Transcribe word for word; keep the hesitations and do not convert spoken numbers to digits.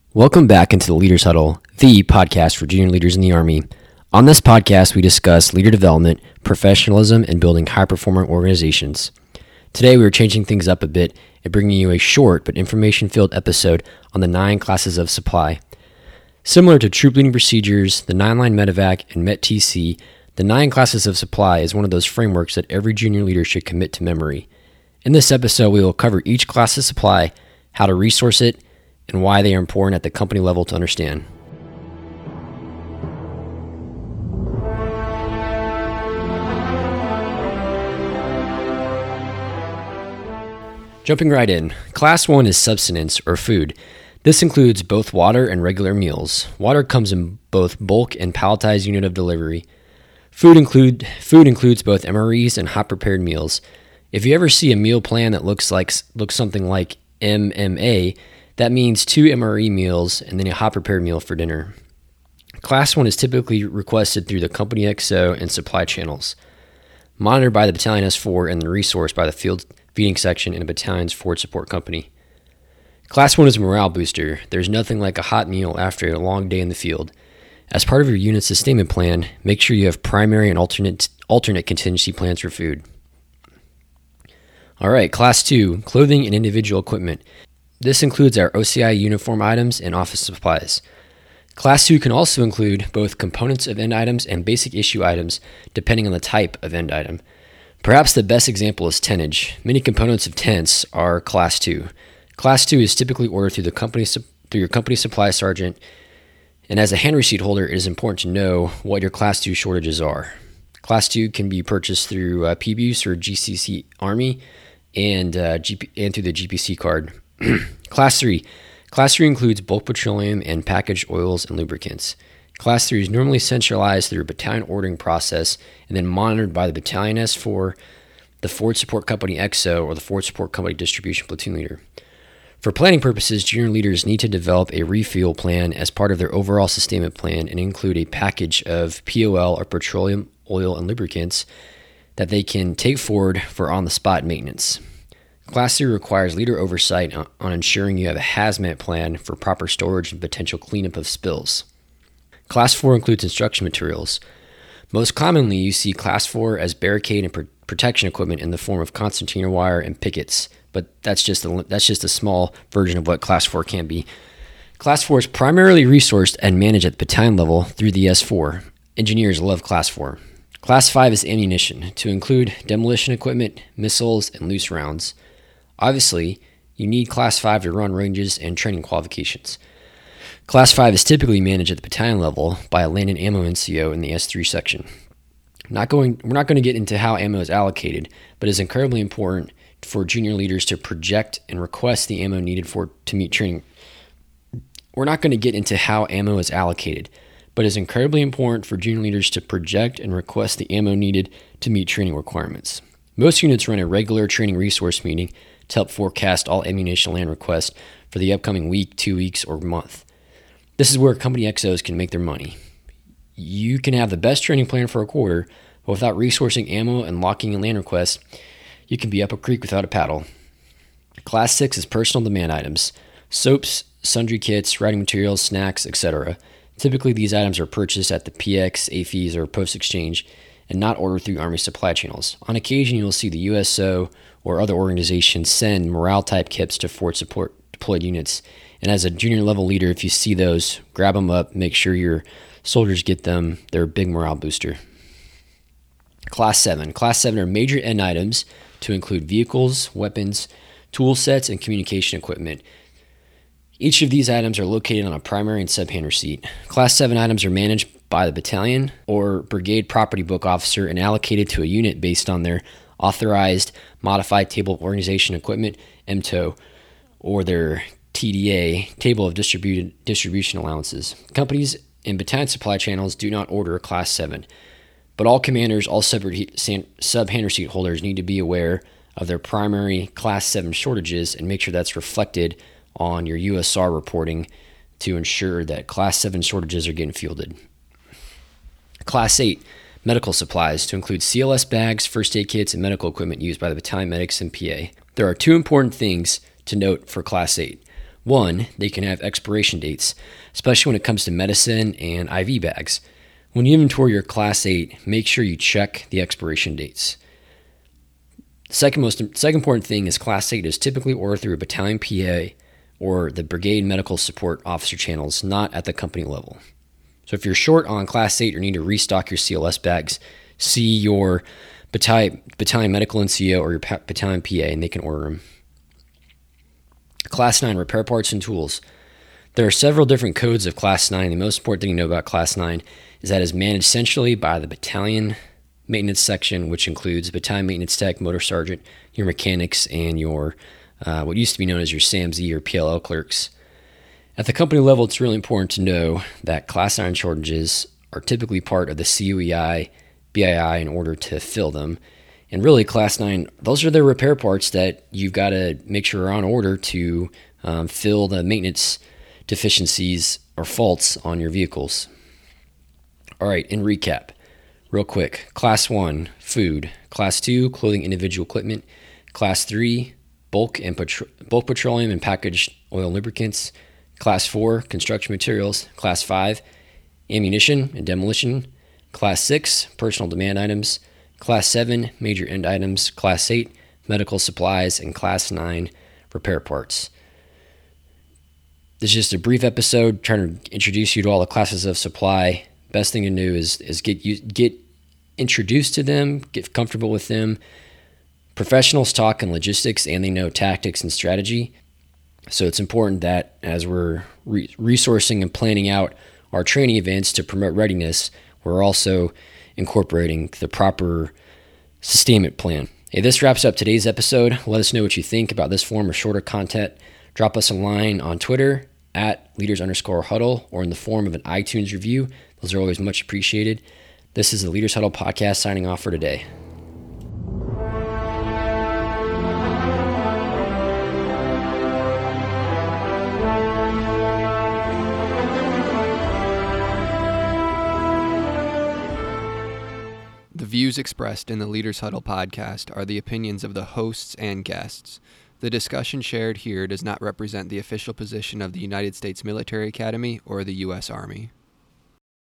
Welcome back into the Leaders Huddle, the podcast for junior leaders in the Army. On this podcast, we discuss leader development, professionalism, and building high-performing organizations. Today, we are changing things up a bit and bringing you a short but information-filled episode on the nine classes of supply. Similar to troop leading procedures, the nine-line medevac, and M E T T C, the nine classes of supply is one of those frameworks that every junior leader should commit to memory. In this episode, we will cover each class of supply, how to resource it, and why they are important at the company level to understand. Jumping right in, Class one is subsistence or food. This includes both water and regular meals. Water comes in both bulk and palletized unit of delivery. Food include food includes both M R Es and hot prepared meals. If you ever see a meal plan that looks like looks something like M M A, that means two M R E meals and then a hot prepared meal for dinner. Class one is typically requested through the company X O and supply channels, monitored by the Battalion S four and then resourced by the field feeding section in a battalion's forward support company. Class one is a morale booster. There's nothing like a hot meal after a long day in the field. As part of your unit sustainment plan, make sure you have primary and alternate alternate contingency plans for food. All right, Class two, clothing and individual equipment. This includes our O C I uniform items and office supplies. Class two can also include both components of end items and basic issue items, depending on the type of end item. Perhaps the best example is tennage. Many components of tents are Class two. Class two is typically ordered through the company through your company supply sergeant, and as a hand receipt holder, it is important to know what your Class two shortages are. Class two can be purchased through uh, P B U S or G C C Army and, uh, G P- and through the G P C card. Class three. Class three includes bulk petroleum and packaged oils and lubricants. Class three is normally centralized through a battalion ordering process and then monitored by the Battalion S four, the Forward Support Company X O, or the Forward Support Company Distribution Platoon Leader. For planning purposes, junior leaders need to develop a refuel plan as part of their overall sustainment plan and include a package of P O L or petroleum, oil, and lubricants that they can take forward for on-the-spot maintenance. Class three requires leader oversight on ensuring you have a hazmat plan for proper storage and potential cleanup of spills. Class four includes instruction materials. Most commonly, you see Class four as barricade and pr- protection equipment in the form of concertina wire and pickets, but that's just a, that's just a small version of what Class four can be. Class four is primarily resourced and managed at the battalion level through the S four. Engineers love Class four. Class five is ammunition, to include demolition equipment, missiles, and loose rounds. Obviously, you need Class five to run ranges and training qualifications. Class five is typically managed at the battalion level by a land and ammo N C O in the S three section. Not going, we're not going to get into how ammo is allocated, but it's incredibly important for junior leaders to project and request the ammo needed for to meet training. We're not going to get into how ammo is allocated, but it's incredibly important for junior leaders to project and request the ammo needed to meet training requirements. Most units run a regular training resource meeting to help forecast all ammunition land requests for the upcoming week, two weeks, or month. This is where company X Os can make their money. You can have the best training plan for a quarter, but without resourcing ammo and locking in land requests, you can be up a creek without a paddle. Class six is personal demand items, soaps, sundry kits, writing materials, snacks, et cetera. Typically, these items are purchased at the P X, A F Es, or Post Exchange, and not ordered through Army supply channels. On occasion, you'll see the U S O or other organizations send morale-type kits to forward support deployed units. And as a junior level leader, if you see those, grab them up, make sure your soldiers get them. They're a big morale booster. Class seven. Class seven are major end items to include vehicles, weapons, tool sets, and communication equipment. Each of these items are located on a primary and sub-hand receipt. Class seven items are managed by the battalion or brigade property book officer and allocated to a unit based on their authorized modified table of organization equipment, M T O, or their T D A, table of distributed distribution allowances. Companies and battalion supply channels do not order a Class seven, but all commanders, all sub-hand receipt holders need to be aware of their primary Class seven shortages and make sure that's reflected on your U S R reporting to ensure that Class seven shortages are getting fielded. Class eight, medical supplies, to include C L S bags, first aid kits, and medical equipment used by the battalion medics and P A. There are two important things to note for Class eight. One, they can have expiration dates, especially when it comes to medicine and I V bags. When you inventory your Class eight, make sure you check the expiration dates. Second most second important thing is Class eight is typically ordered through a battalion P A or the brigade medical support officer channels, not at the company level. So if you're short on Class eight or need to restock your C L S bags, see your battalion, battalion medical N C O or your battalion P A and they can order them. Class nine, repair parts and tools. There are several different codes of Class nine. The most important thing to know about Class nine is that it is managed centrally by the battalion maintenance section, which includes battalion maintenance tech, motor sergeant, your mechanics, and your uh, what used to be known as your S A M Z or P L L clerks. At the company level, it's really important to know that Class nine shortages are typically part of the C U E I, B I I in order to fill them. And really, Class nine, those are the repair parts that you've got to make sure are on order to um, fill the maintenance deficiencies or faults on your vehicles. All right, in recap, real quick. Class one, food. Class two, clothing, individual equipment. Class three, bulk and petro- bulk petroleum and packaged oil lubricants. Class four, construction materials. Class five, ammunition and demolition. Class six, personal demand items. Class seven, major end items. Class eight, medical supplies. And Class nine, repair parts. This is just a brief episode trying to introduce you to all the classes of supply. Best thing to do is, is get you, get introduced to them, get comfortable with them. Professionals talk in logistics and they know tactics and strategy. So it's important that as we're re- resourcing and planning out our training events to promote readiness, we're also incorporating the proper sustainment plan. Hey, this wraps up today's episode. Let us know what you think about this form of shorter content. Drop us a line on Twitter at leaders underscore huddle or in the form of an iTunes review. Those are always much appreciated. This is the Leaders Huddle podcast signing off for today. The views expressed in the Leaders Huddle podcast are the opinions of the hosts and guests. The discussion shared here does not represent the official position of the United States Military Academy or the U S Army.